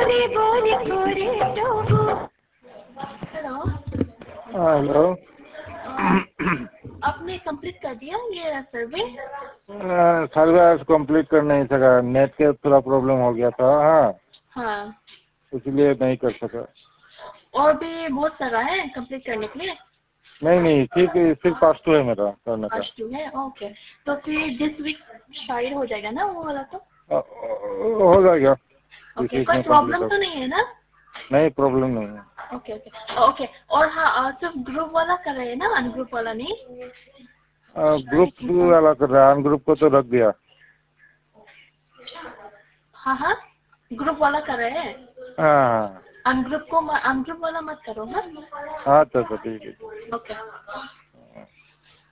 Hello. Hello. आपने complete कर दिया ये सर्वे? सर्वे आज कंप्लीट कर नहीं सका, नेट के थोड़ा प्रॉब्लम हो गया था। हाँ, हाँ। इसलिए नहीं कर सका। और भी बहुत सारा है कंप्लीट करने के लिए? नहीं, सिर्फ पास टू है मेरा करने का। पास टू है, ओके। तो फिर दिस वीक शायद हो जाएगा ना वो वाला? तो हो जाएगा इस ओके, वीक कोई में कंप्लीट। प्रॉब्लम तो नहीं है ना? नहीं, प्रॉब्लम नहीं है। Okay okay okay. और हाँ, सिर्फ ग्रुप वाला कर रहे हैं ना, अनग्रुप वाला नहीं? ग्रुप वाला कर रहा है, अनग्रुप को तो रख दिया। हाँ हाँ, ग्रुप वाला कर रहे हैं। हाँ अनग्रुप वाला मत करो। हाँ हाँ, तो ठीक है। ओके।